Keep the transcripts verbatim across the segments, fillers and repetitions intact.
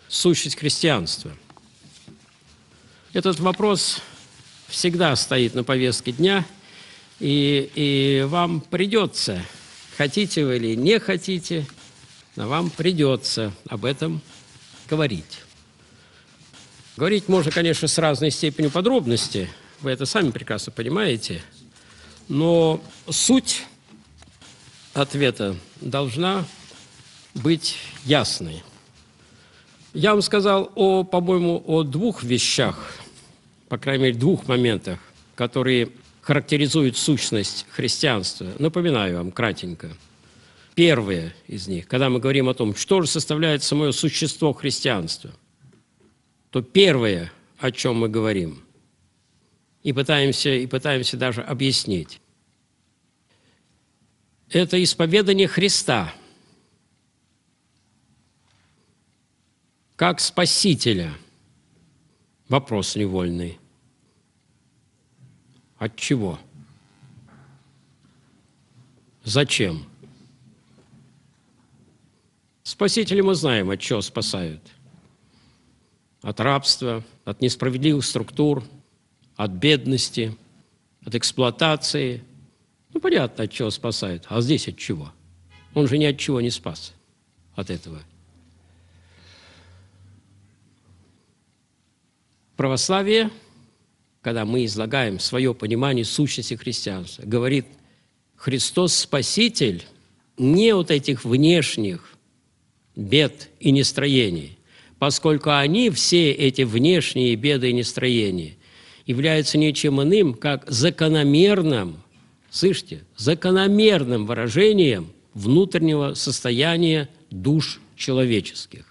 сущность христианства? Этот вопрос всегда стоит на повестке дня, и, и вам придется, хотите вы или не хотите, но вам придется об этом говорить. Говорить можно, конечно, с разной степенью подробности, вы это сами прекрасно понимаете, но суть ответа должна быть ясной. Я вам сказал, о, по-моему, о двух вещах, по крайней мере, двух моментах, которые характеризуют сущность христианства. Напоминаю вам кратенько. Первое из них, когда мы говорим о том, что же составляет самое существо христианства, то первое, о чем мы говорим, и пытаемся, и пытаемся даже объяснить, это исповедание Христа как Спасителя. Вопрос невольный. От чего? Зачем? Спасители мы знаем, от чего спасают. От рабства, от несправедливых структур, от бедности, от эксплуатации. Ну, понятно, от чего спасают. А здесь от чего? Он же ни от чего не спас от этого. Православие, когда мы излагаем свое понимание сущности христианства, говорит, Христос Спаситель не от этих внешних бед и нестроений, поскольку они, все эти внешние беды и нестроения, являются ничем иным, как закономерным, слышите, закономерным выражением внутреннего состояния душ человеческих.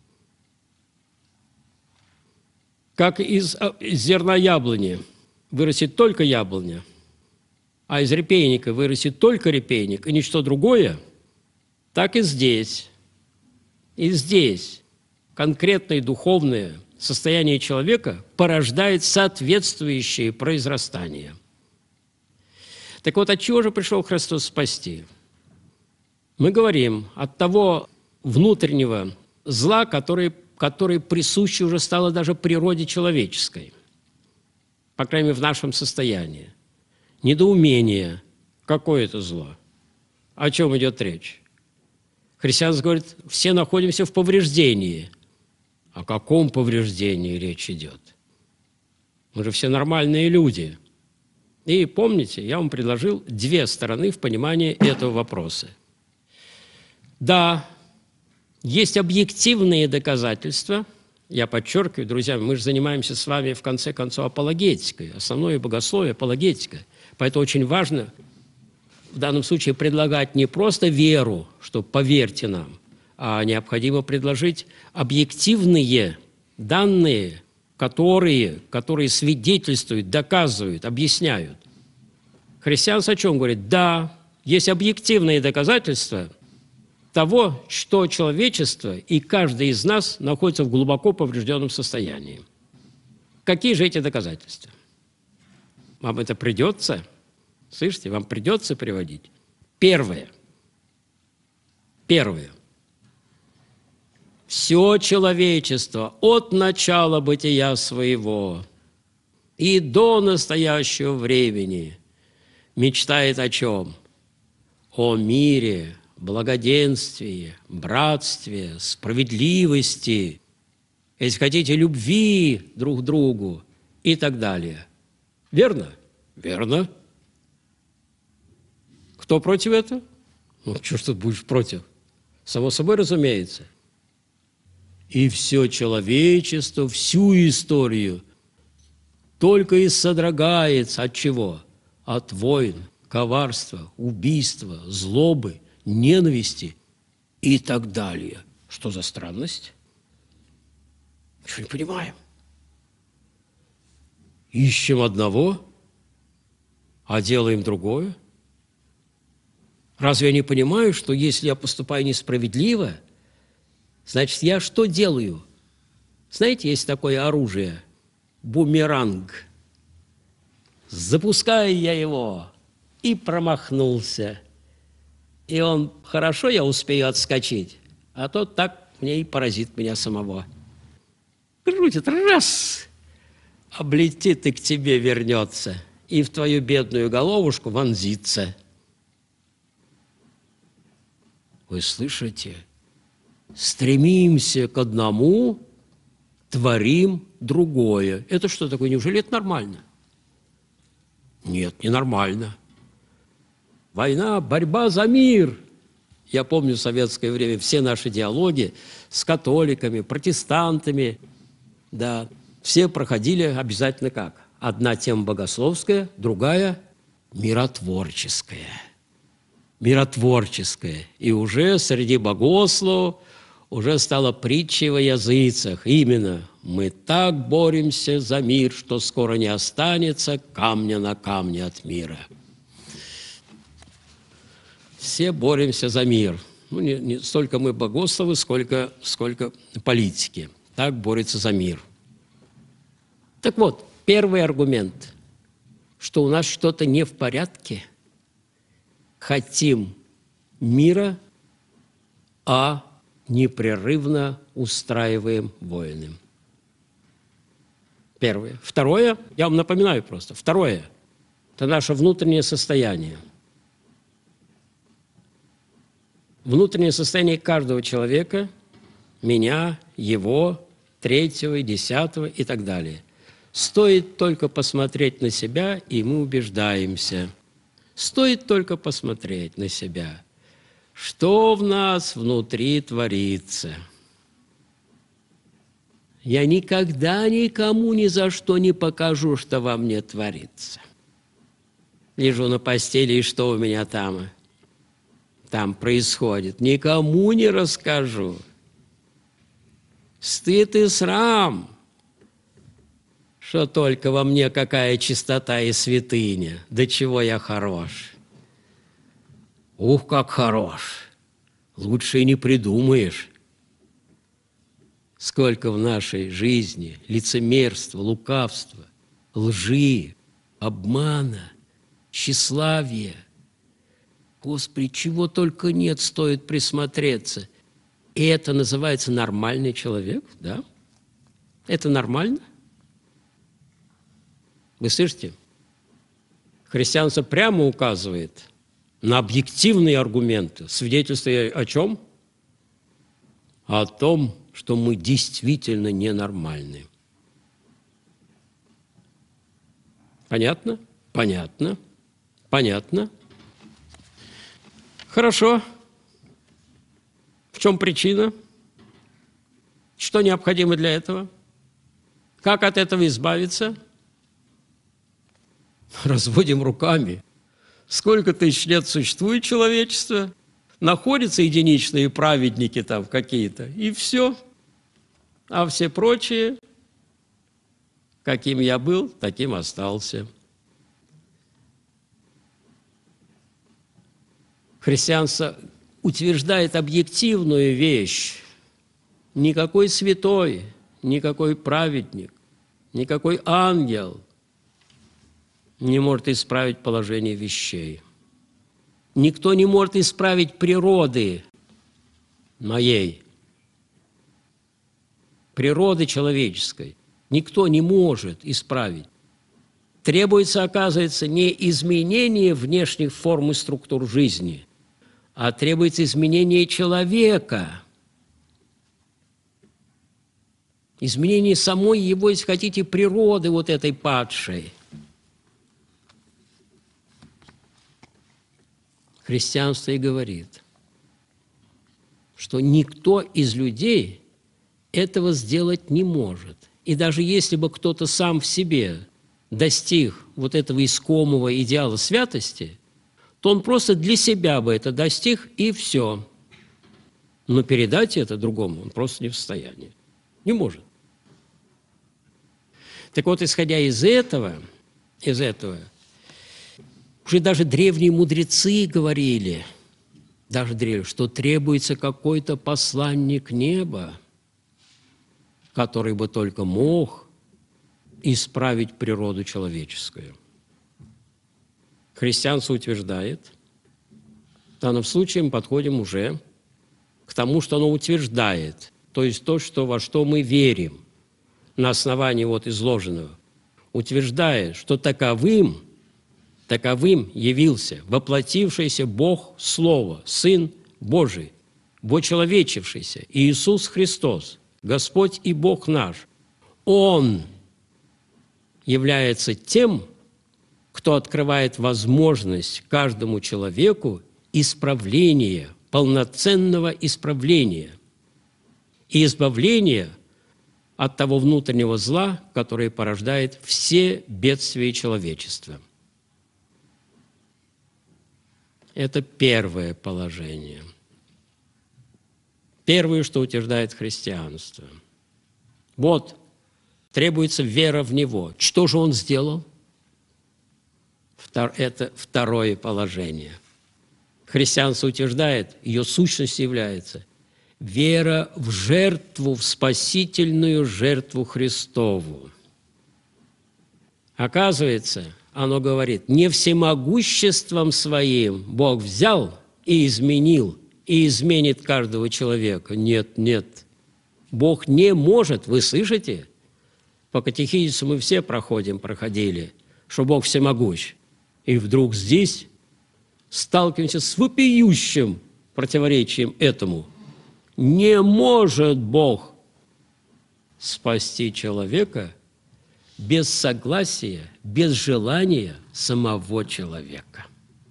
Как из зерна яблони вырастет только яблоня, а из репейника вырастет только репейник и ничто другое, так и здесь. И здесь конкретное духовное состояние человека порождает соответствующее произрастание. Так вот, от чего же пришел Христос спасти? Мы говорим от того внутреннего зла, который которое присуще уже стало даже природе человеческой, по крайней мере, в нашем состоянии. Недоумение. Какое это зло? О чем идет речь? Христианство говорит, все находимся в повреждении. О каком повреждении речь идет? Мы же все нормальные люди. И помните, я вам предложил две стороны в понимании этого вопроса. Да, есть объективные доказательства, я подчеркиваю, друзья, мы же занимаемся с вами, в конце концов, апологетикой, основное богословие – апологетика. Поэтому очень важно в данном случае предлагать не просто веру, что поверьте нам, а необходимо предложить объективные данные, которые, которые свидетельствуют, доказывают, объясняют. Христианство о чем говорит? Да, есть объективные доказательства того, что человечество и каждый из нас находится в глубоко поврежденном состоянии. Какие же эти доказательства? Вам это придется, слышите, вам придется приводить. Первое. Первое. Все человечество от начала бытия своего и до настоящего времени мечтает о чем? О мире, благоденствии, братстве, справедливости, если хотите, любви друг к другу и так далее. Верно? Верно. Кто против этого? Ну, что ж тут будешь против? Само собой, разумеется. И все человечество, всю историю только и содрогается от чего? От войн, коварства, убийства, злобы, ненависти и так далее. Что за странность? Ничего не понимаем. Ищем одного, а делаем другое. Разве я не понимаю, что если я поступаю несправедливо, значит, я что делаю? Знаете, есть такое оружие – бумеранг. Запускаю я его и промахнулся. И он, хорошо, я успею отскочить, а то так мне и поразит меня самого. Крутит, раз, облетит и к тебе вернется, и в твою бедную головушку вонзится. Вы слышите? Стремимся к одному, творим другое. Это что такое? Неужели это нормально? Нет, не нормально. Война, борьба за мир. Я помню в советское время все наши диалоги с католиками, протестантами, да, все проходили обязательно как? Одна тема богословская, другая миротворческая. Миротворческая. И уже среди богословов уже стала притчей во языцах. Именно мы так боремся за мир, что скоро не останется камня на камне от мира. Все боремся за мир. Ну, не, не столько мы богословы, сколько, сколько политики. Так борются за мир. Так вот, первый аргумент, что у нас что-то не в порядке. Хотим мира, а непрерывно устраиваем войны. Первое. Второе, я вам напоминаю просто, второе, это наше внутреннее состояние. Внутреннее состояние каждого человека, меня, его, третьего, и десятого и так далее. Стоит только посмотреть на себя, и мы убеждаемся. Стоит только посмотреть на себя, что в нас внутри творится. Я никогда никому ни за что не покажу, что во мне творится. Лежу на постели, и что у меня там? Там происходит. Никому не расскажу. Стыд и срам, что только во мне какая чистота и святыня, до чего я хорош. Ух, как хорош! Лучше и не придумаешь. Сколько в нашей жизни лицемерства, лукавства, лжи, обмана, тщеславия. Господи, чего только нет, стоит присмотреться. И это называется нормальный человек, да? Это нормально? Вы слышите? Христианство прямо указывает на объективные аргументы, свидетельствуя о чем? О том, что мы действительно ненормальны. Понятно? Понятно. Понятно. Хорошо. В чем причина? Что необходимо для этого? Как от этого избавиться? Разводим руками. Сколько тысяч лет существует человечество, находятся единичные праведники там какие-то, и все. А все прочие, каким я был, таким остался. Христианство утверждает объективную вещь. Никакой святой, никакой праведник, никакой ангел не может исправить положение вещей. Никто не может исправить природы моей, природы человеческой. Никто не может исправить. Требуется, оказывается, не изменение внешних форм и структур жизни, а требуется изменение человека, изменение самой его, если хотите, природы вот этой падшей. Христианство и говорит, что никто из людей этого сделать не может. И даже если бы кто-то сам в себе достиг вот этого искомого идеала святости, то он просто для себя бы это достиг, и все. Но передать это другому он просто не в состоянии. Не может. Так вот, исходя из этого, из этого, уже даже древние мудрецы говорили, даже древние, что требуется какой-то посланник неба, который бы только мог исправить природу человеческую. Христианство утверждает, в данном случае мы подходим уже к тому, что оно утверждает, то есть то, что, во что мы верим. на основании вот изложенного, утверждает, что таковым, таковым явился воплотившийся Бог Слово, Сын Божий, вочеловечившийся Иисус Христос, Господь и Бог наш. Он является тем, кто открывает возможность каждому человеку исправления, полноценного исправления и избавления от того внутреннего зла, которое порождает все бедствия человечества. Это первое положение. Первое, что утверждает христианство. Вот, требуется вера в Него. Что же Он сделал? Это второе положение. Христианство утверждает, ее сущность является вера в жертву, в спасительную жертву Христову. Оказывается, оно говорит, не всемогуществом своим Бог взял и изменил, и изменит каждого человека. Нет, нет. Бог не может, вы слышите? По катехизису мы все проходим, проходили, что Бог всемогущ. И вдруг здесь сталкиваемся с вопиющим противоречием этому. Не может Бог спасти человека без согласия, без желания самого человека.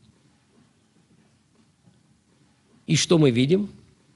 И что мы видим?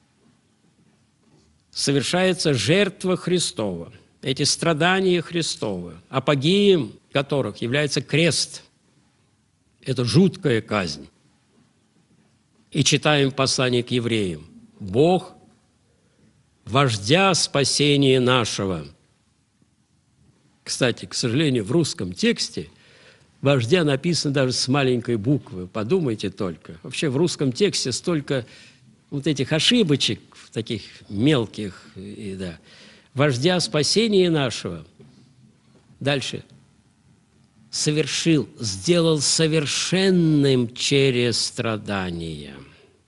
Совершается жертва Христова. Эти страдания Христовы, апогеем которых является крест. Это жуткая казнь. И читаем послание к евреям. Бог, вождя спасения нашего. Кстати, к сожалению, в русском тексте вождя написано даже с маленькой буквы. Подумайте только. Вообще в русском тексте столько вот этих ошибочек, таких мелких. И, да. Вождя спасения нашего. Дальше. Совершил, сделал совершенным через страдания.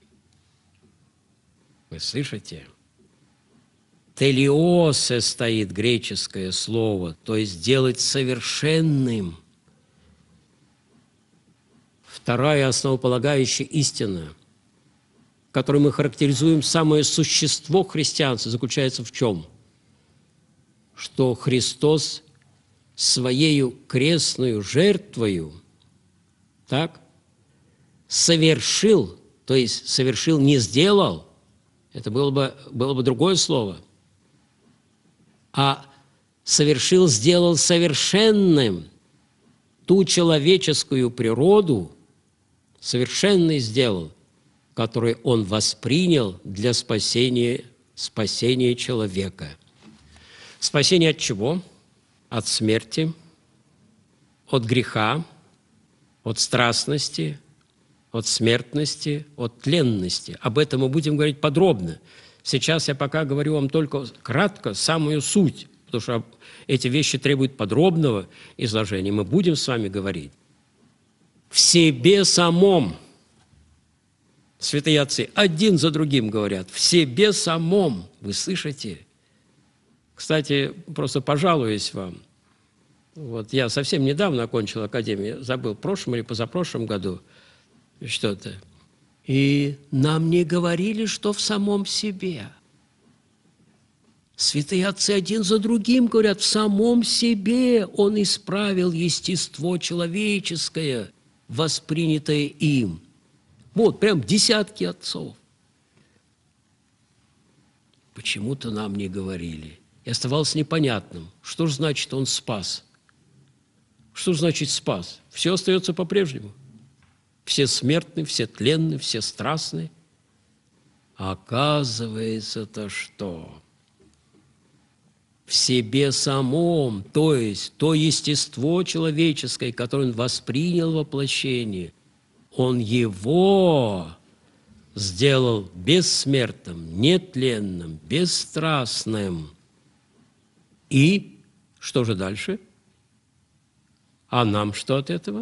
Вы слышите? Телиосе стоит греческое слово, то есть делать совершенным. Вторая основополагающая истина, которой мы характеризуем самое существо христианства, заключается в чем? Что Христос своею крестную жертвою, так, совершил, то есть совершил, не сделал, это было бы, было бы другое слово, а совершил, сделал совершенным ту человеческую природу, совершенной сделал, которую Он воспринял для спасения, спасения человека. Спасение от чего? От смерти, от греха, от страстности, от смертности, от тленности. Об этом мы будем говорить подробно. Сейчас я пока говорю вам только кратко самую суть, потому что эти вещи требуют подробного изложения. Мы будем с вами говорить. В себе самом, святые отцы один за другим говорят, в себе самом, вы слышите? Кстати, просто пожалуюсь вам. Вот я совсем недавно окончил академию, забыл, в прошлом или позапрошлом году что-то. И нам не говорили, что в самом себе. Святые отцы один за другим говорят, в самом себе Он исправил естество человеческое, воспринятое им. Вот, прям десятки отцов. Почему-то нам не говорили. И оставалось непонятным, что же значит Он спас. Что же значит спас? Все остается по-прежнему. Все смертны, все тленны, все страстны. А оказывается-то что? В себе самом, то есть то естество человеческое, которое Он воспринял воплощение, Он его сделал бессмертным, нетленным, бесстрастным. И что же дальше? А нам что от этого?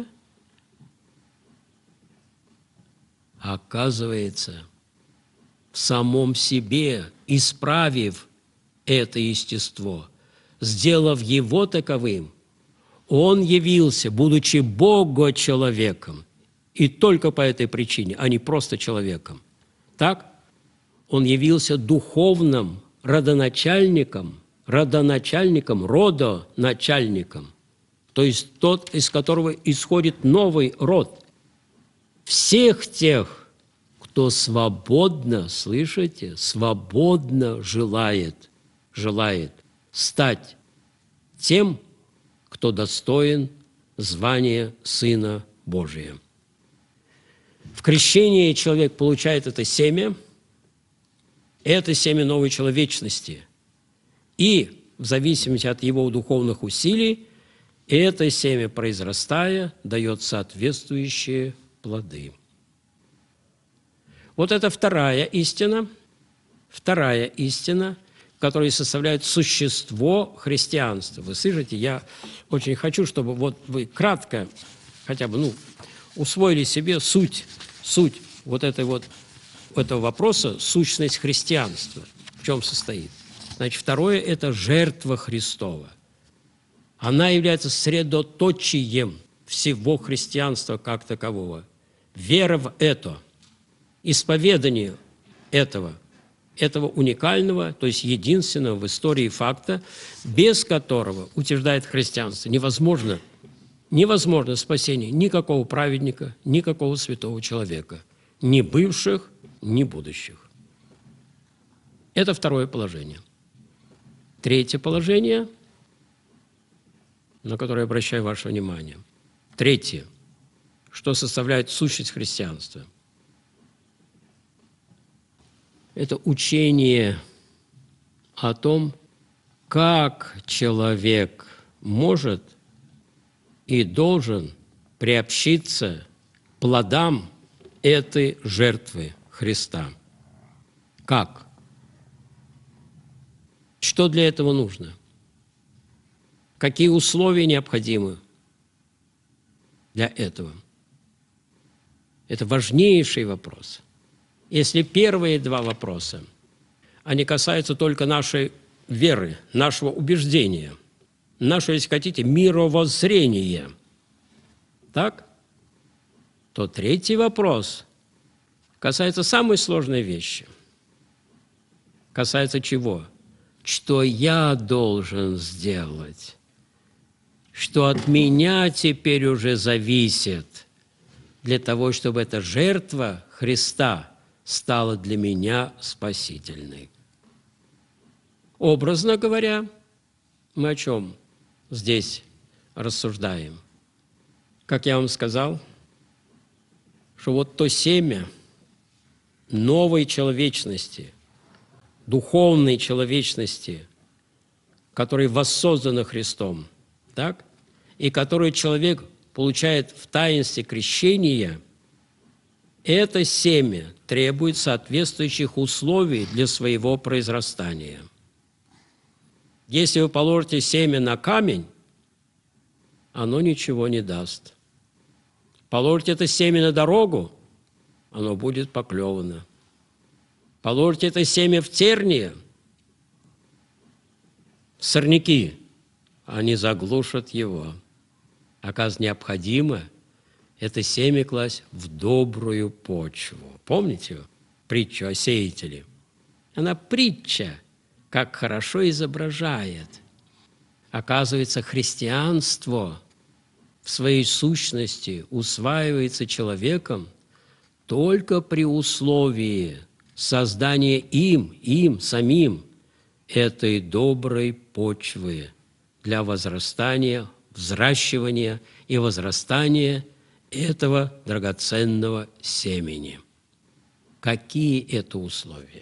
Оказывается, в самом себе, исправив это естество, сделав его таковым, он явился, будучи Бога-человеком, и только по этой причине, а не просто человеком. Так? Он явился духовным родоначальником, родоначальником, родоначальником, то есть тот, из которого исходит новый род. Всех тех, кто свободно, слышите, свободно желает, желает стать тем, кто достоин звания Сына Божия. В крещении человек получает это семя, это семя новой человечности. И в зависимости от его духовных усилий, это семя, произрастая, дает соответствующие плоды. Вот это вторая истина, вторая истина, которая составляет существо христианства. Вы слышите, я очень хочу, чтобы вот вы кратко хотя бы ну, усвоили себе суть, суть вот этой вот этого вопроса, сущность христианства, в чем состоит. Значит, второе – это жертва Христова. Она является средоточием всего христианства как такового. Вера в это, исповедание этого, этого уникального, то есть единственного в истории факта, без которого, утверждает христианство, невозможно, невозможно спасение никакого праведника, никакого святого человека, ни бывших, ни будущих. Это второе положение. Третье положение, на которое я обращаю ваше внимание. Третье, что составляет сущность христианства. Это учение о том, как человек может и должен приобщиться к плодам этой жертвы Христа. Как? Что для этого нужно? Какие условия необходимы для этого? Это важнейший вопрос. Если первые два вопроса, они касаются только нашей веры, нашего убеждения, нашего, если хотите, мировоззрения, так? То третий вопрос касается самой сложной вещи. Касается чего? Что я должен сделать? Что от меня теперь уже зависит для того, чтобы эта жертва Христа стала для меня спасительной. Образно говоря, мы о чем здесь рассуждаем? Как я вам сказал, что вот то семя новой человечности, духовной человечности, которая воссоздана Христом, так? И которую человек получает в таинстве крещения, это семя требует соответствующих условий для своего произрастания. Если вы положите семя на камень, оно ничего не даст. Положите это семя на дорогу, оно будет поклевано. Положите это семя в тернии, сорняки, они заглушат его. Оказывается, необходимо это семя класть в добрую почву. Помните притчу о сеятеле? Она притча, как хорошо изображает. Оказывается, христианство в своей сущности усваивается человеком только при условии создания им, им самим этой доброй почвы для возрастания, взращивания и возрастания этого драгоценного семени. Какие это условия?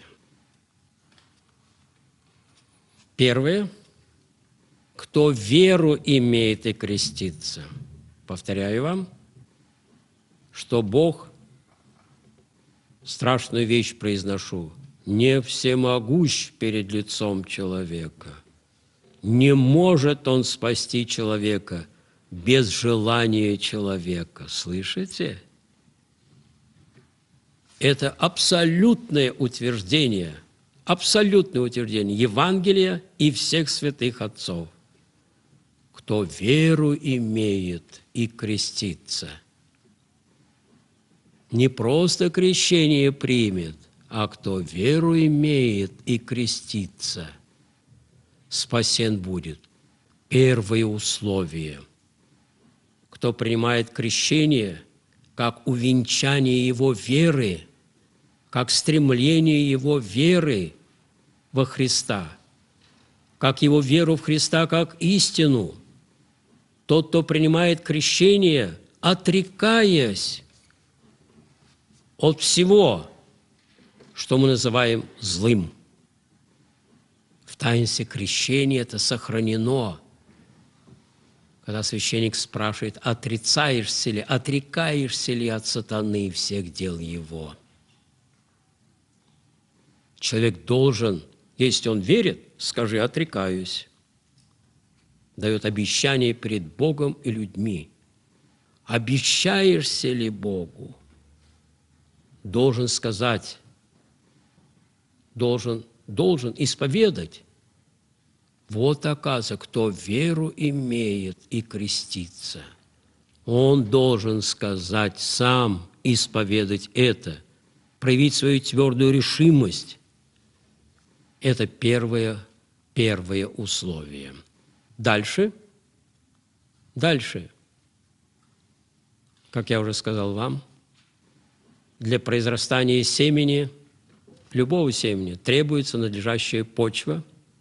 Первое. Кто веру имеет и крестится. Повторяю вам, что Бог, страшную вещь произношу, не всемогущ перед лицом человека. Не может Он спасти человека без желания человека. Слышите? Это абсолютное утверждение абсолютное утверждение Евангелия и всех святых отцов. Кто веру имеет и крестится, не просто крещение примет, а кто веру имеет и крестится, спасен будет. Первое условие. Кто принимает крещение как увенчание его веры, как стремление его веры во Христа, как его веру в Христа как истину, тот, кто принимает крещение, отрекаясь от всего, что мы называем злым. В таинстве крещения это сохранено. Когда священник спрашивает, отрицаешься ли, отрекаешься ли от сатаны и всех дел его. Человек должен, если он верит, скажи, отрекаюсь. Дает обещание перед Богом и людьми. Обещаешься ли Богу? Должен сказать, должен, должен исповедать. Вот, оказывается, кто веру имеет и крестится, он должен сказать сам, исповедать это, проявить свою твердую решимость. Это первое, первое условие. Дальше, дальше, как я уже сказал вам, для произрастания семени, любого семени, требуется надлежащая почва,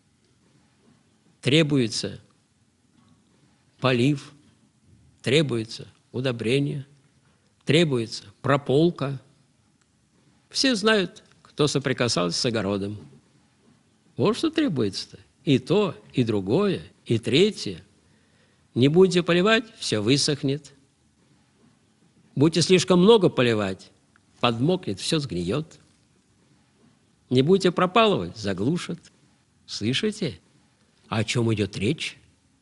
требуется полив, требуется удобрение, требуется прополка. Все знают, кто соприкасался с огородом. Вот что требуется-то. И то, и другое, и третье. Не будете поливать, все высохнет. Будете слишком много поливать, подмокнет, все сгниет. Не будете пропалывать, заглушат. Слышите? О чем идет речь?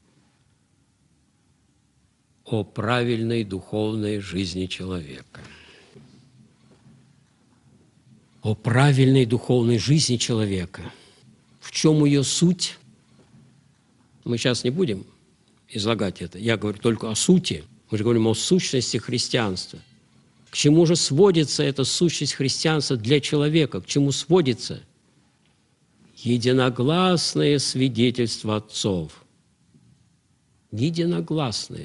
О правильной духовной жизни человека. О правильной духовной жизни человека. В чем ее суть? Мы сейчас не будем излагать это. Я говорю только о сути. Мы же говорим о сущности христианства. К чему же сводится эта сущность христианства для человека? К чему сводится? Единогласное свидетельство отцов. Единогласное.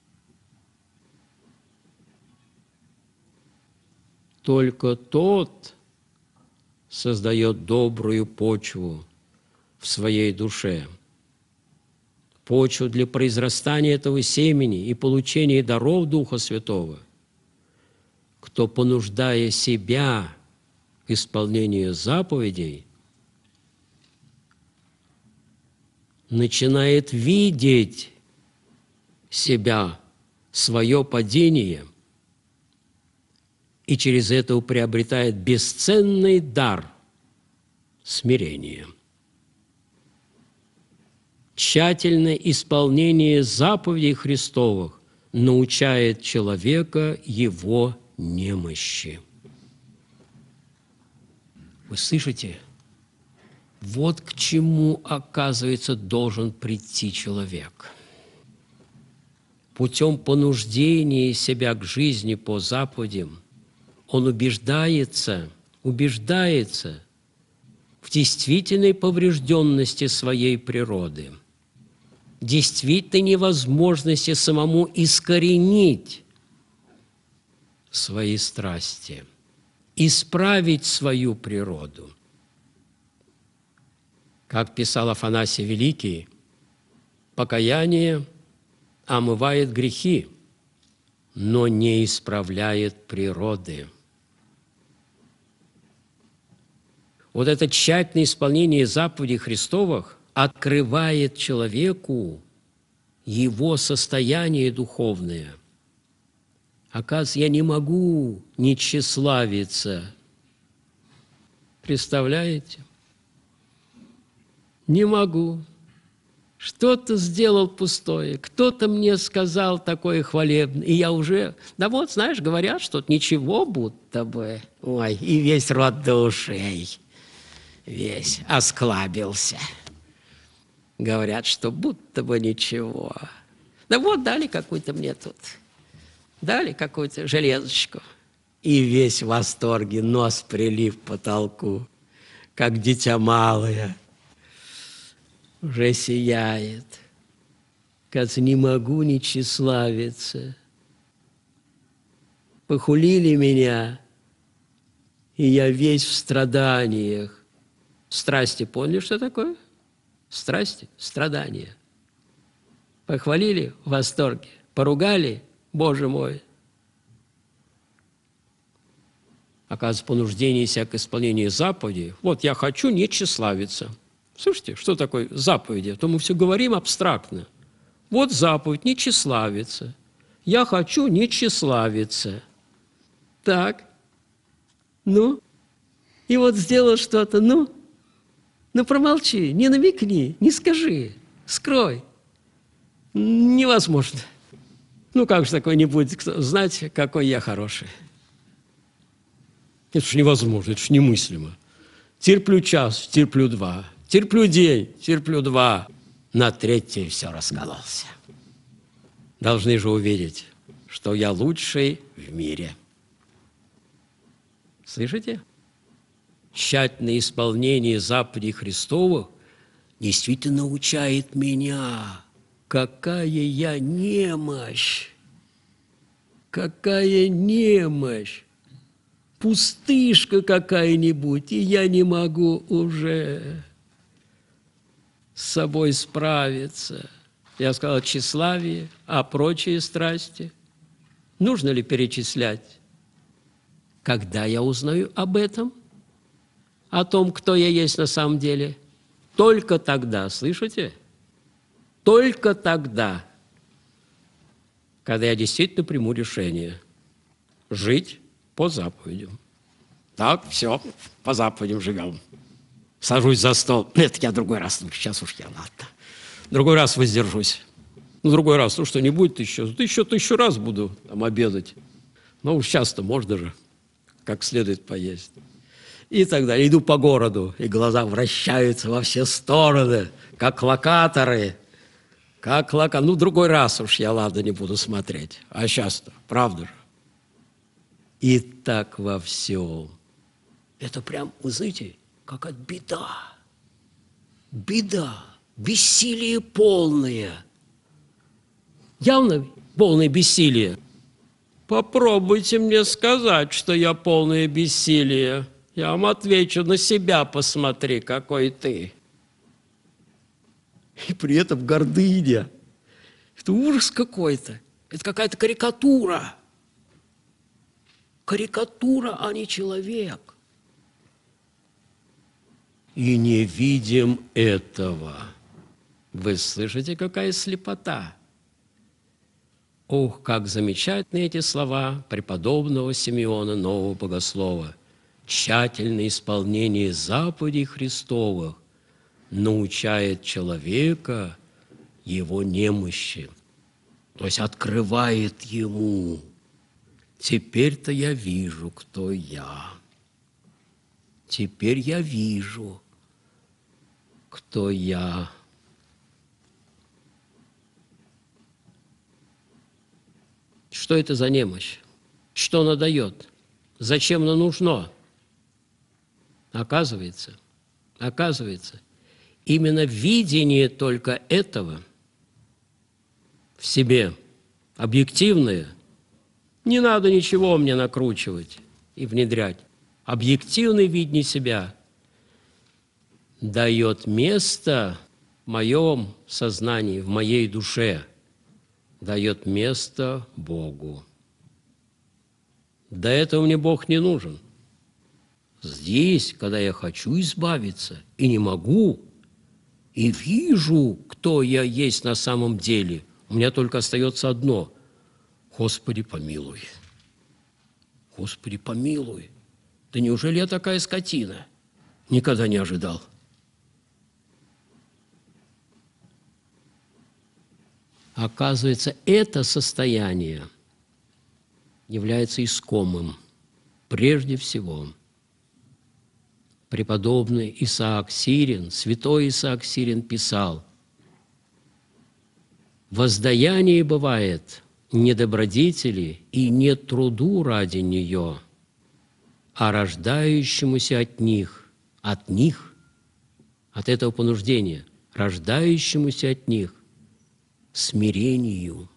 Только тот создает добрую почву в своей душе, почву для произрастания этого семени и получения даров Духа Святого, кто, понуждая себя к исполнению заповедей, начинает видеть себя, свое падение, и через это приобретает бесценный дар смирения. Тщательное исполнение заповедей Христовых научает человека его немощи. Вы слышите? Вот к чему, оказывается, должен прийти человек. Путем понуждения себя к жизни по заповедям он убеждается, убеждается в действительной поврежденности своей природы, действительной невозможности самому искоренить свои страсти, исправить свою природу. Как писал Афанасий Великий, покаяние омывает грехи, но не исправляет природы. Вот это тщательное исполнение заповедей Христовых открывает человеку его состояние духовное. Оказывается, я не могу не тщеславиться. Представляете? Не могу. Что-то сделал пустое, кто-то мне сказал такое хвалебное, и я уже, да вот, знаешь, говорят, что ничего будто бы, ой, и весь род до ушей. весь осклабился. Говорят, что будто бы ничего. Да вот дали какую-то мне тут, дали какую-то железочку. И весь в восторге, нос прилип к потолку, как дитя малое. Уже сияет. Кажется, не могу не тщеславиться. Похулили меня, и я весь в страданиях. Страсти, поняли, что такое? Страсти, страдания. Похвалили в восторге, поругали, Боже мой. Оказывается, понуждение себя к исполнению заповедей. Вот я хочу не тщеславиться. Слушайте, что такое заповеди? А то мы все говорим абстрактно. Вот заповедь не тщеславиться. Я хочу не тщеславиться. Так, ну, и вот сделал что-то, ну, ну промолчи, не намекни, не скажи, скрой. Невозможно. Ну, как же такое не будет знать, какой я хороший? Это ж невозможно, это ж немыслимо. Терплю час, терплю два, терплю день, терплю два. На третий все раскололся. Должны же увидеть, что я лучший в мире. Слышите? Тщательное исполнение заповедей Христовых действительно научает меня, какая я немощь, какая немощь, пустышка какая-нибудь, и я не могу уже с собой справиться. Я сказал, тщеславие, а прочие страсти. Нужно ли перечислять? Когда я узнаю об этом, о том, кто я есть на самом деле, только тогда, слышите? Только тогда, когда я действительно приму решение жить по заповедям. Так, все, по заповедям живем. Сажусь за стол. Это я другой раз, сейчас уж я, ладно. Другой раз воздержусь. Ну, другой раз, ну что, не будет еще? Да еще тысячу раз буду там обедать. Но уж часто можно же, как следует поесть. И так далее. Иду по городу, и глаза вращаются во все стороны, как локаторы. Как локаторы. Ну, другой раз уж я, ладно, не буду смотреть. А сейчас-то, правда же. И так во всем. Это прям, вы знаете, как от беда. Беда. Бессилие полное. Явно полное бессилие. Попробуйте мне сказать, что я полное бессилие. Я вам отвечу, на себя посмотри, какой ты. И при этом гордыня. Это ужас какой-то. Это какая-то карикатура. Карикатура, а не человек. И не видим этого. Вы слышите, какая слепота? Ох, как замечательны эти слова преподобного Симеона, нового богослова. Тщательное исполнение заповедей Христовых научает человека его немощи, то есть открывает ему. Теперь-то я вижу, кто я. Теперь я вижу, кто я. Что это за немощь? Что она дает? Зачем она нужна? Оказывается, оказывается, именно видение только этого в себе, объективное, не надо ничего мне накручивать и внедрять. Объективное видение себя дает место в моем сознании, в моей душе, дает место Богу. До этого мне Бог не нужен. Здесь, когда я хочу избавиться и не могу, и вижу, кто я есть на самом деле, у меня только остается одно – Господи, помилуй. Господи, помилуй. Да неужели я такая скотина? Никогда не ожидал. Оказывается, это состояние является искомым прежде всего. Преподобный Исаак Сирин, святой Исаак Сирин писал: «Воздаяние бывает не добродетели и не труду ради нее, а рождающемуся от них, от них, от этого понуждения, рождающемуся от них смирению».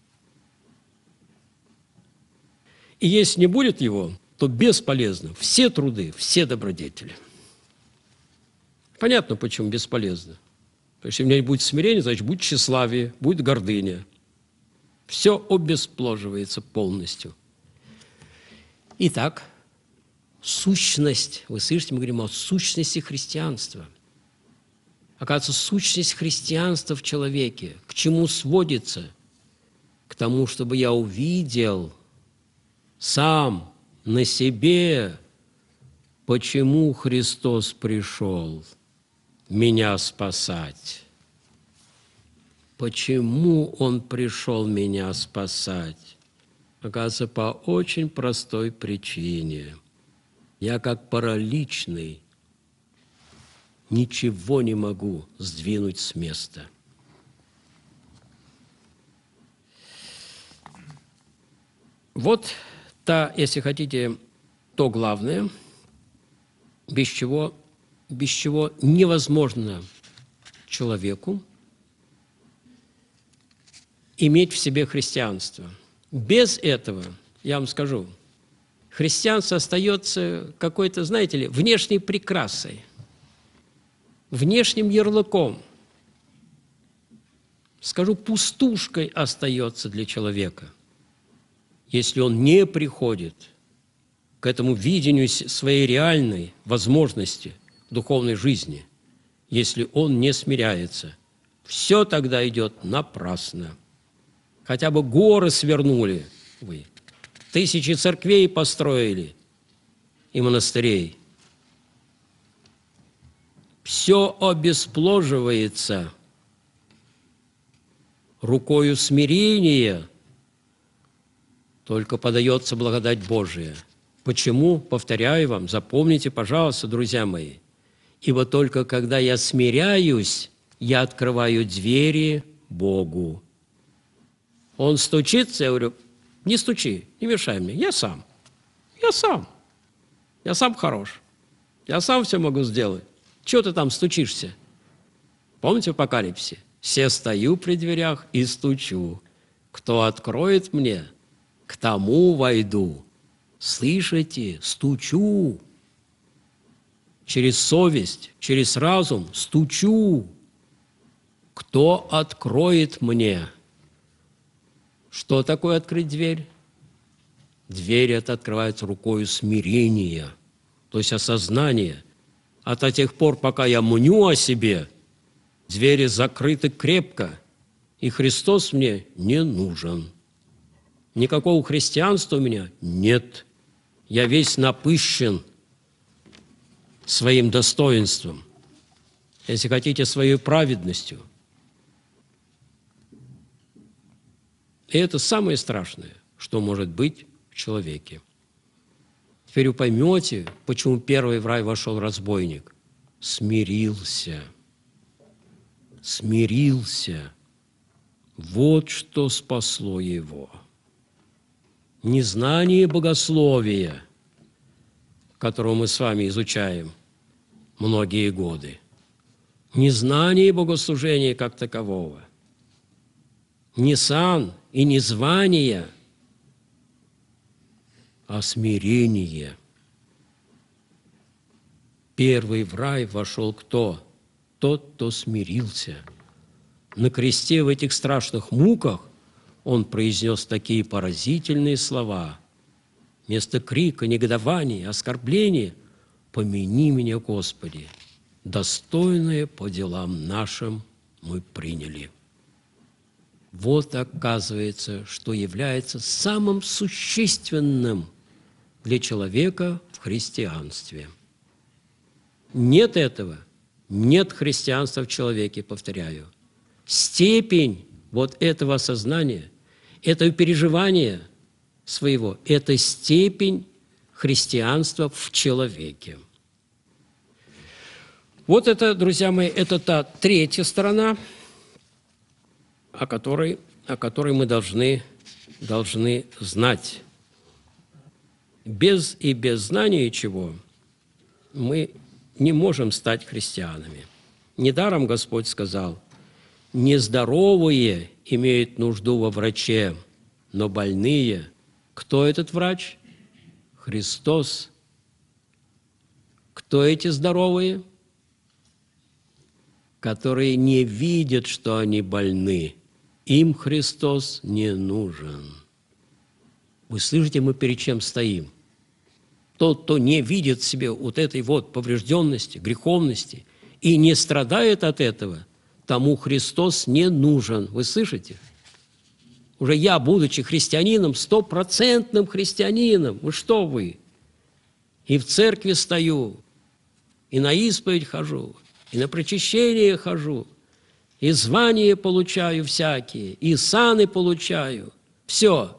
И если не будет его, то бесполезны все труды, все добродетели. Понятно, почему бесполезно. То есть, если у меня будет смирение, значит, будет тщеславие, будет гордыня. Все обеспложивается полностью. Итак, сущность, вы слышите, мы говорим о сущности христианства. Оказывается, сущность христианства в человеке к чему сводится? К тому, чтобы я увидел сам на себе, почему Христос пришел меня спасать. Почему Он пришел меня спасать? Оказывается, по очень простой причине. Я как параличный ничего не могу сдвинуть с места. Вот та, если хотите, то главное, без чего, без чего невозможно человеку иметь в себе христианство. Без этого, я вам скажу, христианство остается какой-то, знаете ли, внешней прикрасой, внешним ярлыком. Скажу, пустушкой остается для человека, если он не приходит к этому видению своей реальной возможности духовной жизни, если он не смиряется. Все тогда идет напрасно. Хотя бы горы свернули вы, тысячи церквей построили и монастырей. Все обеспложивается рукою смирения, только подается благодать Божия. Почему? Повторяю вам, запомните, пожалуйста, друзья мои. Ибо только когда я смиряюсь, я открываю двери Богу. Он стучится, я говорю, не стучи, не мешай мне, я сам. Я сам. Я сам хорош. Я сам все могу сделать. Чего ты там стучишься? Помните в Апокалипсисе? «Се стою при дверях и стучу. Кто откроет мне, к тому войду». Слышите? Стучу. Через совесть, через разум стучу. Кто откроет мне? Что такое открыть дверь? Дверь эта открывается рукою смирения, то есть осознания. А до тех пор, пока я мню о себе, двери закрыты крепко, и Христос мне не нужен. Никакого христианства у меня нет. Я весь напыщен своим достоинством, если хотите, своей праведностью. И это самое страшное, что может быть в человеке. Теперь вы поймете, почему первый в рай вошел разбойник. Смирился. Смирился. Вот что спасло его. Незнание богословия, которого мы с вами изучаем многие годы. Незнание богослужения как такового. Не сан и не звание, а смирение. Первый в рай вошел кто? Тот, кто смирился. На кресте в этих страшных муках он произнес такие поразительные слова. Вместо крика, негодования, оскорбления «Помяни меня, Господи, достойное по делам нашим мы приняли». Вот оказывается, что является самым существенным для человека в христианстве. Нет этого, нет христианства в человеке, повторяю. Степень вот этого осознания, этого переживания своего, это степень христианства в человеке. Вот это, друзья мои, это та третья сторона, о которой, о которой мы должны, должны знать. Без и без знания чего мы не можем стать христианами. Недаром Господь сказал: нездоровые имеют нужду во враче, но больные. Кто этот врач? Христос. Кто эти здоровые? Которые не видят, что они больны. Им Христос не нужен. Вы слышите, мы перед чем стоим? Тот, кто не видит в себе вот этой вот поврежденности, греховности и не страдает от этого, тому Христос не нужен. Вы слышите? Уже я, будучи христианином, стопроцентным христианином, вы что вы? И в церкви стою, и на исповедь хожу, и на причащение хожу, и звания получаю всякие, и саны получаю. Все.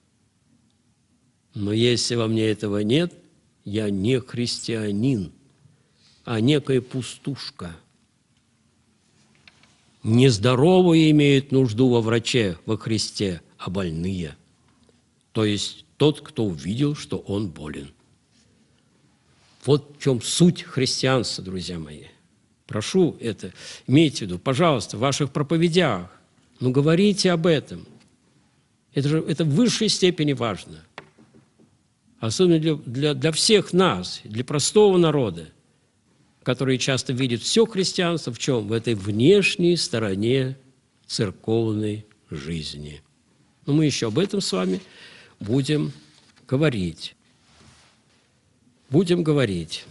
Но если во мне этого нет, я не христианин, а некая пустушка. Нездоровые имеют нужду во враче, во Христе, а больные. То есть тот, кто увидел, что он болен. Вот в чем суть христианства, друзья мои. Прошу это, имейте в виду, пожалуйста, в ваших проповедях, ну говорите об этом. Это же это в высшей степени важно. Особенно для, для, для всех нас, для простого народа, который часто видит все христианство в чем? В этой внешней стороне церковной жизни. Но мы еще об этом с вами будем говорить. Будем говорить.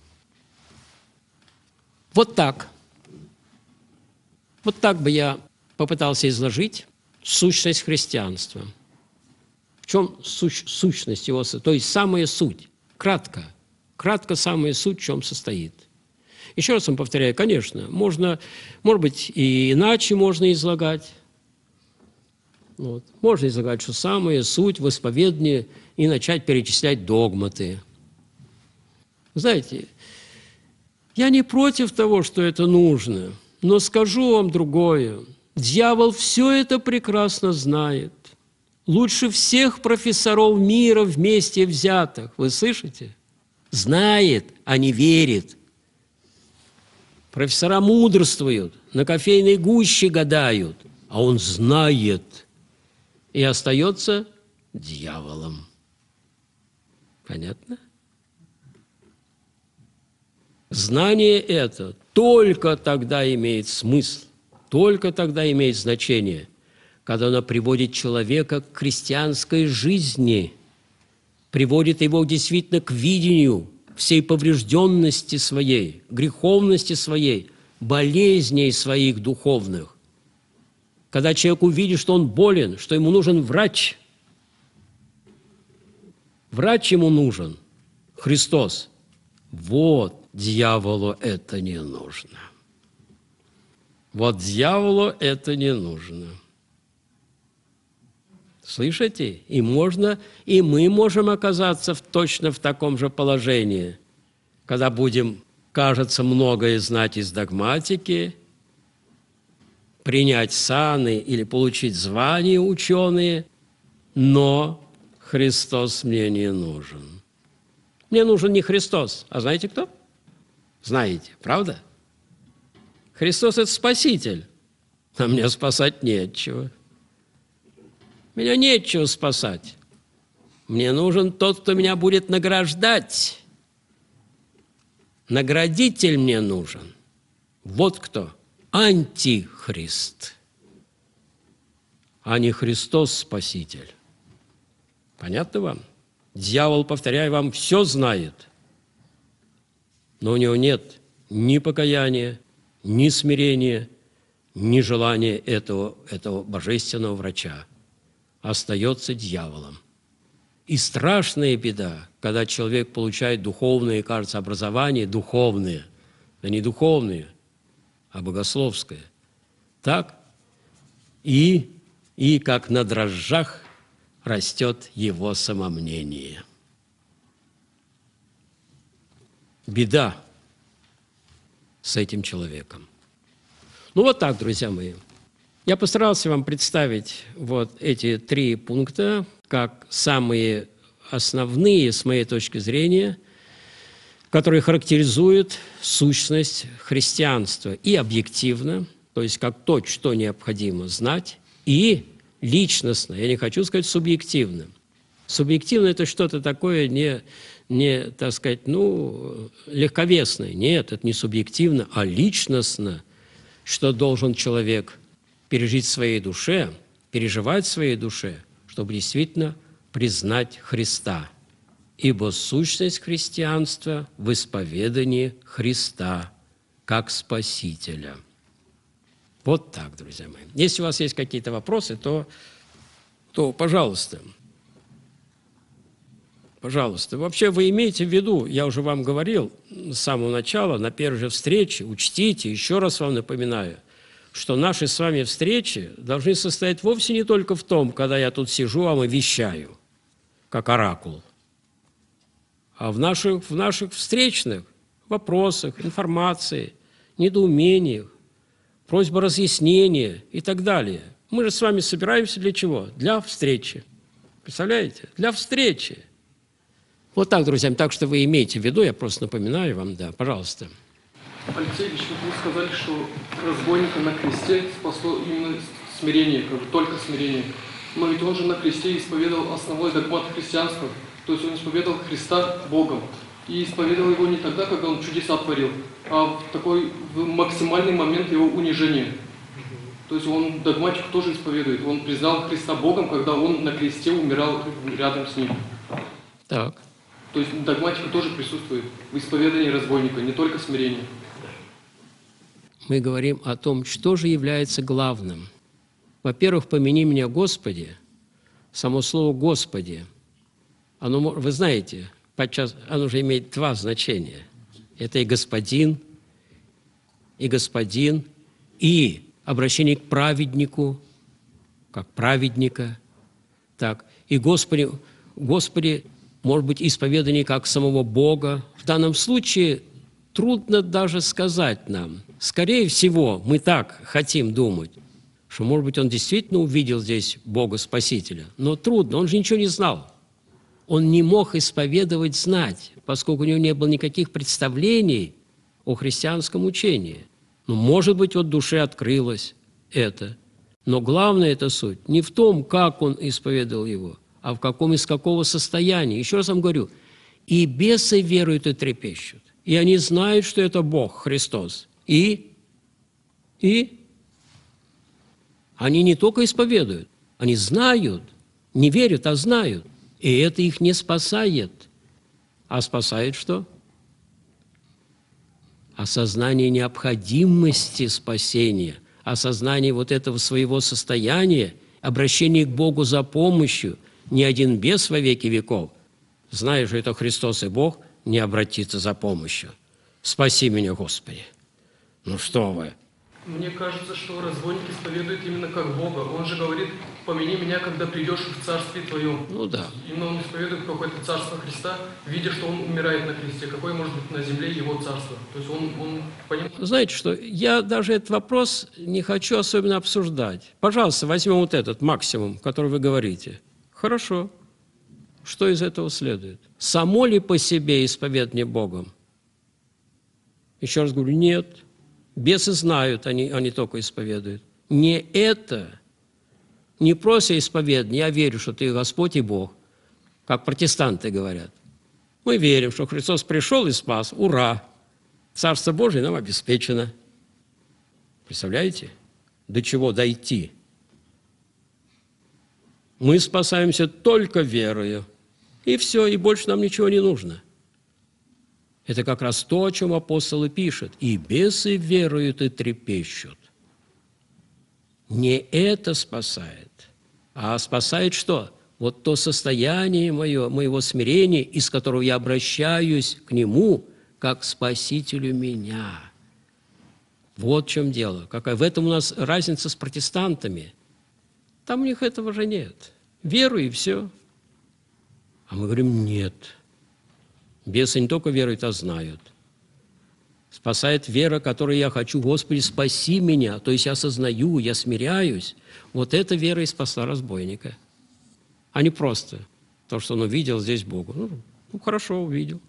Вот так. Вот так бы я попытался изложить сущность христианства. В чем сущ, сущность его, то есть самая суть, кратко, кратко самая суть в чем состоит. Еще раз вам повторяю, конечно, можно, может быть, и иначе можно излагать. Вот. Можно излагать, что самая суть в исповедании и начать перечислять догматы. Знаете, я не против того, что это нужно, но скажу вам другое. Дьявол все это прекрасно знает. Лучше всех профессоров мира вместе взятых. Вы слышите? Знает, а не верит. Профессора мудрствуют, на кофейной гуще гадают, а он знает и остается дьяволом. Понятно? Знание это только тогда имеет смысл, только тогда имеет значение, когда оно приводит человека к христианской жизни, приводит его действительно к видению всей поврежденности своей, греховности своей, болезней своих духовных. Когда человек увидит, что он болен, что ему нужен врач, врач ему нужен, Христос. Вот дьяволу это не нужно. Вот дьяволу это не нужно. Слышите? И можно, и мы можем оказаться в, точно в таком же положении, когда будем, кажется, многое знать из догматики, принять саны или получить звания ученые, но Христос мне не нужен. Мне нужен не Христос, а знаете кто? Знаете, правда? Христос – это Спаситель, а мне спасать нечего. Меня нечего спасать. Мне нужен тот, кто меня будет награждать. Наградитель мне нужен. Вот кто. Антихрист. А не Христос Спаситель. Понятно вам? Дьявол, повторяю вам, все знает. Но у него нет ни покаяния, ни смирения, ни желания этого, этого божественного врача. Остается дьяволом. И страшная беда, когда человек получает духовное, кажется, образование, духовное, да не духовное, а богословское. Так и, и как на дрожжах растет его самомнение. Беда. с этим человеком. Ну вот так, друзья мои. Я постарался вам представить вот эти три пункта как самые основные, с моей точки зрения, которые характеризуют сущность христианства и объективно, то есть как то, что необходимо знать, и личностно, я не хочу сказать субъективно. Субъективно – это что-то такое не, не, так сказать, ну, легковесное. Нет, это не субъективно, а личностно, что должен человек пережить в своей душе, переживать в своей душе, чтобы действительно признать Христа. Ибо сущность христианства в исповедании Христа как Спасителя. Вот так, друзья мои. Если у вас есть какие-то вопросы, то, то пожалуйста. Пожалуйста. Вообще вы имеете в виду, я уже вам говорил с самого начала, на первой же встрече, учтите, еще раз вам напоминаю, что наши с вами встречи должны состоять вовсе не только в том, когда я тут сижу, а мы вещаю, как оракул, а в наших, в наших встречных вопросах, информации, недоумениях, просьба разъяснения и так далее. Мы же с вами собираемся для чего? Для встречи. Представляете? Для встречи. Вот так, друзья, так что вы имеете в виду, я просто напоминаю вам, да, пожалуйста. Алексей Ильич, вы сказали, что разбойника на кресте спасло именно смирение, как бы только смирение. Но ведь он же на кресте исповедовал основной догмат христианства, то есть он исповедовал Христа Богом. И исповедовал его не тогда, когда он чудеса творил, а в такой в максимальный момент его унижения. То есть он догматику тоже исповедует. Он признал Христа Богом, когда он на кресте умирал рядом с ним. Так. То есть догматика тоже присутствует в исповедании разбойника, не только смирение. Мы говорим о том, что же является главным. Во-первых, «помяни меня, Господи», само слово «Господи», оно, вы знаете, подчас, оно же имеет два значения. Это и «господин», и «господин», и обращение к праведнику, как праведника, так, и «Господи», «Господи», может быть, исповедание как самого Бога. В данном случае трудно даже сказать нам. Скорее всего, мы так хотим думать, что, может быть, он действительно увидел здесь Бога-Спасителя. Но трудно, он же ничего не знал. Он не мог исповедовать знать, поскольку у него не было никаких представлений о христианском учении. Ну, может быть, вот душе открылось это. Но главное это суть не в том, как он исповедовал его, а в каком из какого состояния. Еще раз вам говорю, и бесы веруют и трепещут, и они знают, что это Бог, Христос. И, и они не только исповедуют, они знают, не верят, а знают. И это их не спасает. А спасает что? Осознание необходимости спасения, осознание вот этого своего состояния, обращение к Богу за помощью. Ни один бес во веки веков, зная, что это Христос и Бог, не обратится за помощью. Спаси меня, Господи. Ну что вы? Мне кажется, что разбойник исповедует именно как Бога. Он же говорит, помяни меня, когда придешь в Царстве Твоем. Ну да. Именно он исповедует какое-то Царство Христа, видя, что он умирает на кресте. Какое может быть на земле его Царство? То есть он, он понимает... Знаете что, я даже этот вопрос не хочу особенно обсуждать. Пожалуйста, возьмем вот этот максимум, который вы говорите. Хорошо. Что из этого следует? Само ли по себе исповедание Богом? Еще раз говорю, нет. Бесы знают, они, они только исповедуют. Не это, не просто исповедание, я верю, что ты Господь и Бог, как протестанты говорят. Мы верим, что Христос пришел и спас, ура! Царство Божие нам обеспечено. Представляете, до чего дойти? Мы спасаемся только верою. И все, и больше нам ничего не нужно. Это как раз то, о чем апостолы пишут. «И бесы веруют и трепещут». Не это спасает, а спасает что? Вот то состояние мое, моего смирения, из которого я обращаюсь к Нему, как к Спасителю меня. Вот в чем дело. Какая в этом у нас разница с протестантами. Там у них этого же нет. Веру и все. А мы говорим, нет. Бесы не только веруют, а знают. Спасает вера, которой я хочу: Господи, спаси меня. То есть я осознаю, я смиряюсь. Вот эта вера и спасла разбойника. А не просто то, что он увидел здесь Бога. Ну, ну хорошо, увидел.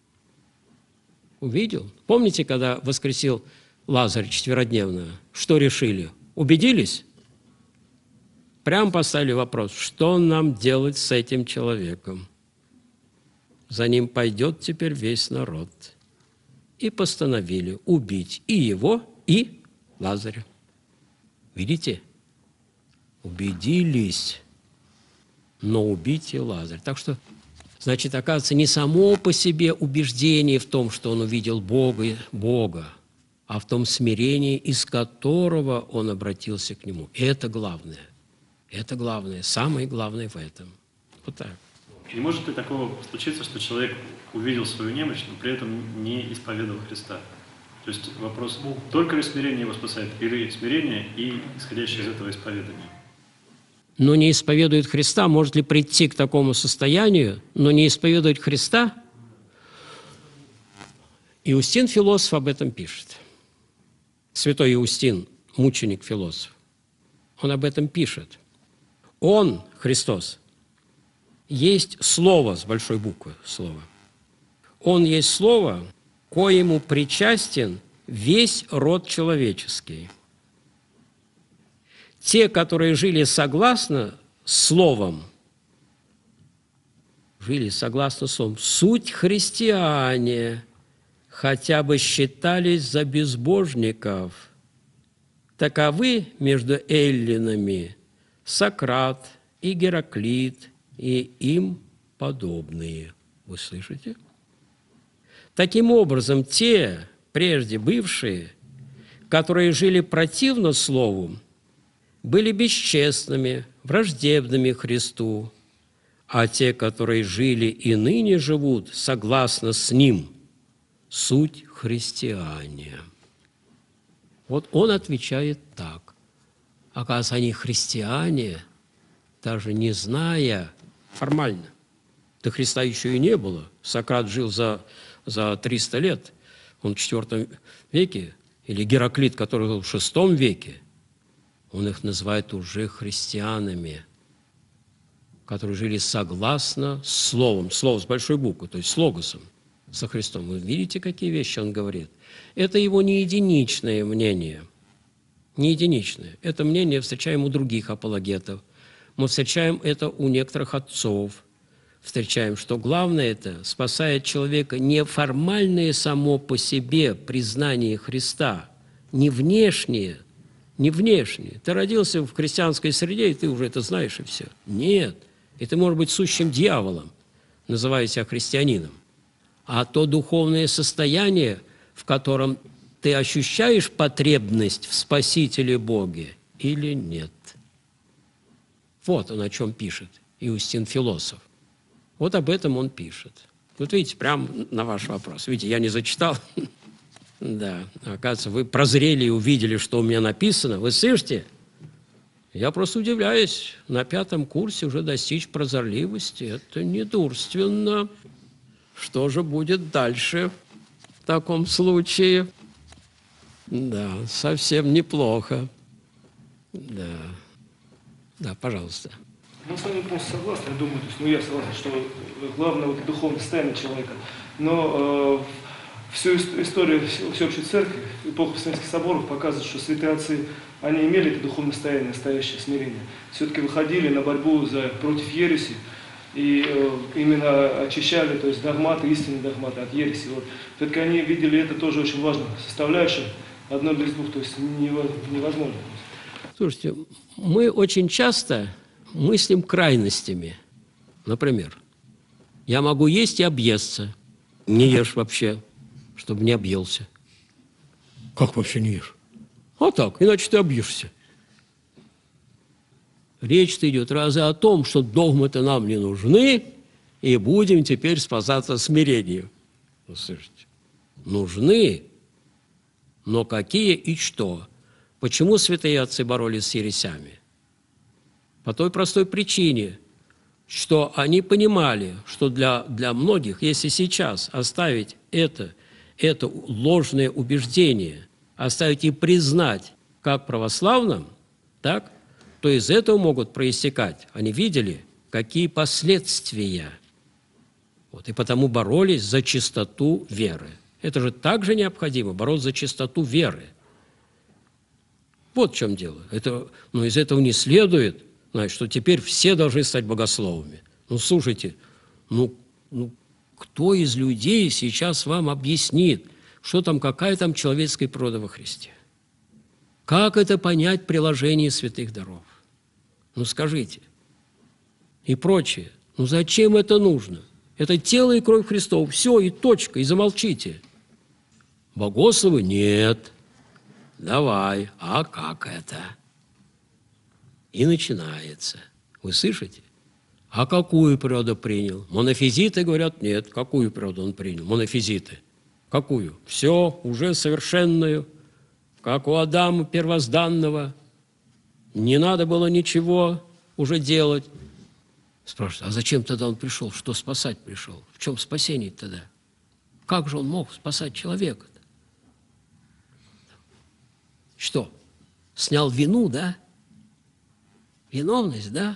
Увидел. Помните, когда воскресил Лазарь четверодневно, что решили? Убедились? Прямо поставили вопрос: что нам делать с этим человеком? За ним пойдет теперь весь народ. И постановили убить и его, и Лазаря. Видите? Убедились, но убить и Лазаря. Так что, значит, оказывается, не само по себе убеждение в том, что он увидел Бога, Бога, а в том смирении, из которого он обратился к Нему. И это главное. Это главное, самое главное в этом. Вот так. Не может ли такого случиться, что человек увидел свою немощь, но при этом не исповедовал Христа? То есть вопрос, только ли смирение его спасает, или смирение и исходящее из этого исповедание? Но не исповедует Христа, может ли прийти к такому состоянию, но не исповедует Христа? Иустин, философ, об этом пишет. Святой Иустин, мученик-философ, он об этом пишет. Он, Христос, есть Слово, с большой буквы Слово. Он есть Слово, коему причастен весь род человеческий. Те, которые жили согласно Словом, жили согласно Словом, суть христиане, хотя бы считались за безбожников. Таковы между эллинами Сократ и Гераклит, и им подобные. Вы слышите? Таким образом, те, прежде бывшие, которые жили противно Слову, были бесчестными, враждебными Христу, а те, которые жили и ныне живут согласно с Ним, суть христиане. Вот он отвечает так. Оказывается, они христиане, даже не зная формально. До Христа еще и не было. Сократ жил за, за триста лет, он в четвёртом веке, или Гераклит, который был в шестом веке, он их называет уже христианами, которые жили согласно с Словом, Слово с большой буквы, то есть с Логосом, со Христом. Вы видите, какие вещи он говорит? Это его не единичное мнение, не единичное. Это мнение встречаем у других апологетов. Мы встречаем это у некоторых отцов. Встречаем, что главное это спасает человека не формальное само по себе признание Христа, не внешнее, не внешнее. Ты родился в христианской среде, и ты уже это знаешь, и все. Нет. И ты можешь быть сущим дьяволом, называя себя христианином. А то духовное состояние, в котором ты ощущаешь потребность в Спасителе Боге или нет. Вот он о чем пишет Иустин, философ. Вот об этом он пишет. Вот видите, прямо на ваш вопрос. Видите, я не зачитал. Да, оказывается, вы прозрели и увидели, что у меня написано. Вы слышите? Я просто удивляюсь. На пятом курсе уже достичь прозорливости. Это недурственно. Что же будет дальше в таком случае? Да, совсем неплохо. Да. Да, пожалуйста. Ну, с вами полностью согласен, я думаю, то есть, ну, я согласен, что главное вот духовное состояние человека. Но э, всю историю всеобщей церкви, эпоху Вселенских соборов показывает, что святые отцы, они имели это духовное состояние, настоящее смирение. Все-таки выходили на борьбу за, против ереси и э, именно очищали, то есть догматы, истинные догматы от ереси. Вот. Все-таки они видели это тоже очень важно, составляющим одно без двух, то есть невозможно. Слушайте, мы очень часто мыслим крайностями. Например, я могу есть и объесться. Не ешь вообще, чтобы не объелся. Как вообще не ешь? А так, иначе ты объешься. Речь-то идет разве о том, что догмы-то нам не нужны, и будем теперь спасаться смирением. Вы слышите? Нужны, но какие и что? Почему святые отцы боролись с ересями? По той простой причине, что они понимали, что для, для многих, если сейчас оставить это это ложное убеждение оставить и признать как православным, так, то из этого могут проистекать. Они видели, какие последствия. Вот, и потому боролись за чистоту веры. Это же также необходимо, бороться за чистоту веры. Вот в чем дело. Это, но из этого не следует, знаете, что теперь все должны стать богословами. Ну, слушайте, ну, ну, кто из людей сейчас вам объяснит, что там, какая там человеческая природа во Христе? Как это понять приложение святых даров? Ну, скажите. И прочее. Ну, зачем это нужно? Это тело и кровь Христова. Все, и точка, и замолчите. Богословы? Нет. Давай. А как это? И начинается. Вы слышите? А какую природу принял? Монофизиты говорят, нет. Какую природу он принял? Монофизиты. Какую? Все, уже совершенную, как у Адама первозданного. Не надо было ничего уже делать. Спрашивают, а зачем тогда он пришел? Что спасать пришел? В чем спасение тогда? Как же он мог спасать человека-то? Что? Снял вину, да? Виновность, да?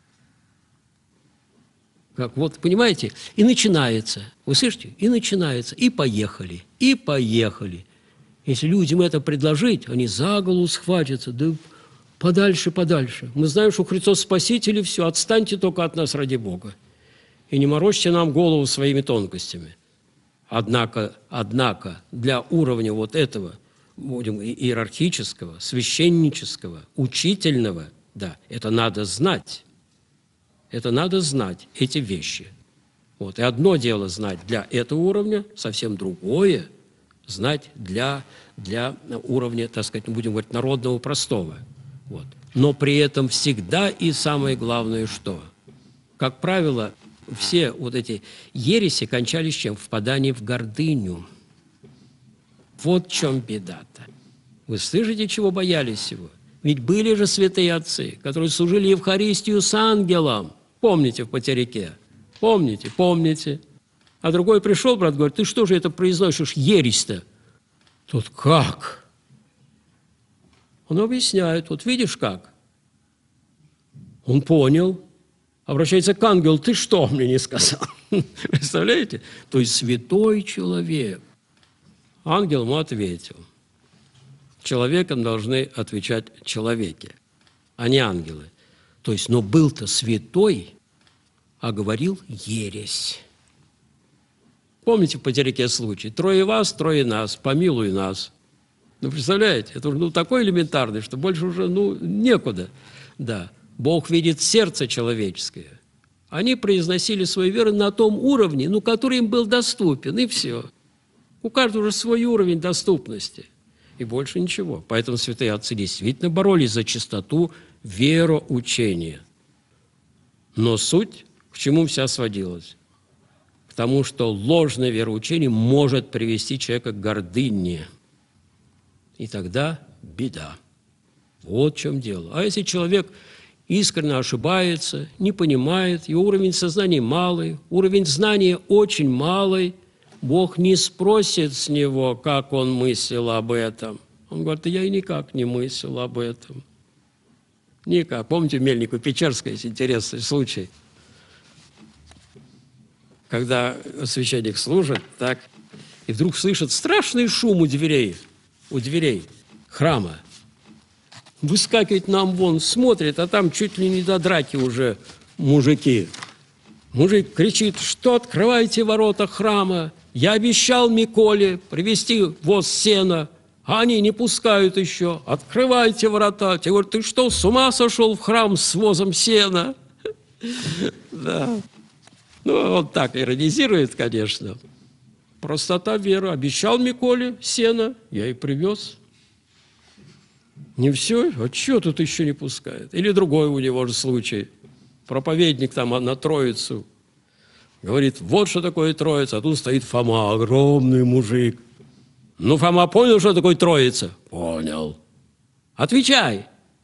Как вот, понимаете? И начинается. Вы слышите? И начинается. И поехали. И поехали. Если людям это предложить, они за голову схватятся. Да подальше, подальше. Мы знаем, что Христос Спаситель, и все. Отстаньте только от нас ради Бога. И не морочьте нам голову своими тонкостями. Однако, однако для уровня вот этого, будем иерархического, священнического, учительного, да, это надо знать. Это надо знать, эти вещи. Вот. И одно дело знать для этого уровня, совсем другое знать для, для уровня, так сказать, будем говорить, народного простого. Вот. Но при этом всегда и самое главное, что? Как правило, все вот эти ереси кончались чем? Впаданием в гордыню. Вот в чем беда-то. Вы слышите, чего боялись всего? Ведь были же святые отцы, которые служили Евхаристию с ангелом. Помните в Потеряке? Помните, помните. А другой пришел, брат, говорит, ты что же это произносишь, ересь-то? Тут как? Он объясняет, вот видишь как? Он понял. Обращается к ангелу, ты что мне не сказал? Представляете? То есть святой человек. Ангел ему ответил. Человеком должны отвечать человеки, а не ангелы. То есть, но был-то святой, а говорил ересь. Помните в Потеряке случай? Трое вас, трое нас, помилуй нас. Ну, представляете? Это уже ну, такой элементарный, что больше уже ну, некуда. Да. Бог видит сердце человеческое. Они произносили свою веру на том уровне, ну, который им был доступен, и все. У каждого уже свой уровень доступности. И больше ничего. Поэтому святые отцы действительно боролись за чистоту вероучения. Но суть к чему вся сводилась? К тому, что ложное вероучение может привести человека к гордыне. И тогда беда. Вот в чем дело. А если человек искренне ошибается, не понимает, его уровень сознания малый, уровень знания очень малый, Бог не спросит с него, как он мыслил об этом. Он говорит, я и никак не мыслил об этом. Никак. Помните, в Мельнику-Печерской есть интересный случай, когда священник служит, так, и вдруг слышит страшный шум у дверей, у дверей храма. Выскакивает нам вон, смотрит, а там чуть ли не до драки уже мужики. Мужик кричит, что открывайте ворота храма. Я обещал Миколе привезти воз сена, а они не пускают еще. Открывайте ворота. Те говорят, ты что, с ума сошел в храм с возом сена? Да. Ну, он так иронизирует, конечно. Простота веры. Обещал Миколе сено, я и привез. Не все? А что тут еще не пускает? Или другой у него же случай. Проповедник там на Троицу. Говорит, вот что такое Троица. А тут стоит Фома, огромный мужик. Ну, Фома понял, что такое Троица? Понял. Отвечай.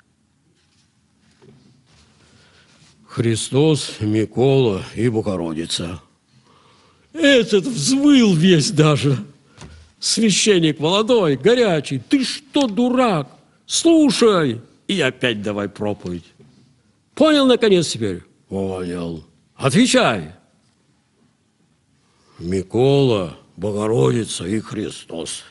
Христос, Микола и Богородица. Этот взвыл весь даже. Священник молодой, горячий. Ты что, дурак? Слушай. И опять давай проповедь. Понял, наконец, теперь? Понял. Отвечай. Микола, Богородица и Христос.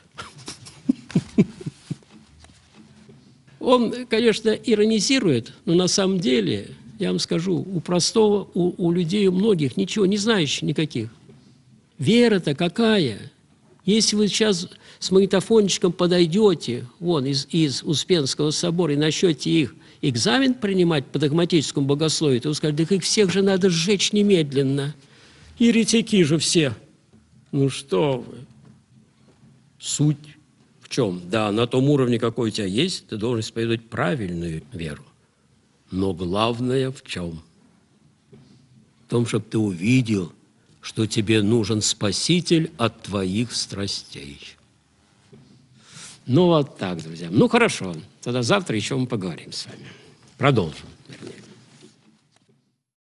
Он, конечно, иронизирует, но на самом деле, я вам скажу, у простого, у, у людей, у многих, ничего не знающих никаких. Вера-то какая? Если вы сейчас с магнитофончиком подойдете вон из, из Успенского собора и начнете их экзамен принимать по догматическому богословию, то вы скажете, да их всех же надо сжечь немедленно. Еретики же все. Ну что вы? Суть в чем? Да, на том уровне, какой у тебя есть, ты должен исповедовать правильную веру. Но главное в чем? В том, чтобы ты увидел, что тебе нужен Спаситель от твоих страстей. Ну, вот так, друзья. Ну, хорошо. Тогда завтра еще мы поговорим с вами. Продолжим, вернее.